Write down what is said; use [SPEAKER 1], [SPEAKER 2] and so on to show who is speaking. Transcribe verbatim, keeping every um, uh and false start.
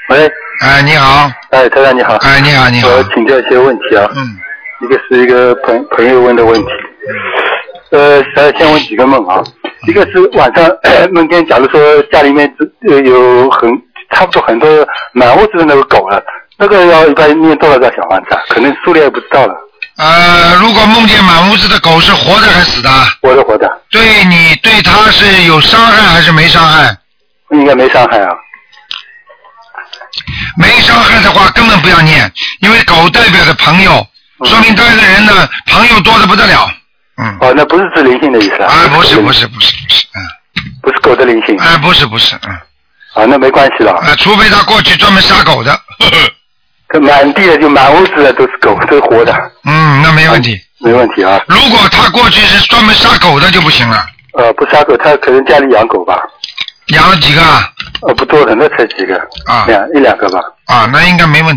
[SPEAKER 1] 喂。
[SPEAKER 2] 哎，你好。
[SPEAKER 1] 哎，台长你好。
[SPEAKER 2] 哎，你好，你好。
[SPEAKER 1] 我请教一些问题啊。
[SPEAKER 2] 嗯。
[SPEAKER 1] 一个是一个朋朋友问的问题。呃，先问几个梦啊。一个是晚上梦见，假如说家里面呃有很差不多很多满屋子的那个狗了，那个要一般念多少张小房子啊？可能数量也不知道了。
[SPEAKER 2] 呃，如果梦见满屋子的狗是活的还是死的？
[SPEAKER 1] 活的，活的。
[SPEAKER 2] 对你对它是有伤害还是没伤害？
[SPEAKER 1] 应该没伤害啊。
[SPEAKER 2] 没伤害的话根本不要念，因为狗代表着朋友，嗯、说明这个人呢朋友多得不得了。嗯。
[SPEAKER 1] 哦，那不是指灵性的意思啊？
[SPEAKER 2] 啊，不是不是不是不是，嗯。
[SPEAKER 1] 不是狗的灵性。
[SPEAKER 2] 啊，不是不是，嗯。
[SPEAKER 1] 啊，那没关系了。
[SPEAKER 2] 啊，除非他过去专门杀狗的。呵呵
[SPEAKER 1] 这满地的就满屋子的都是狗，都是活的。
[SPEAKER 2] 嗯，那没问题。
[SPEAKER 1] 啊、没问题啊。
[SPEAKER 2] 如果他过去是专门杀狗的就不行了。
[SPEAKER 1] 呃，不杀狗，他可能家里养狗吧。
[SPEAKER 2] 养了几个啊？
[SPEAKER 1] 呃，不多，很多才几个。
[SPEAKER 2] 啊。
[SPEAKER 1] 两一两个吧。
[SPEAKER 2] 啊，那应该没问题。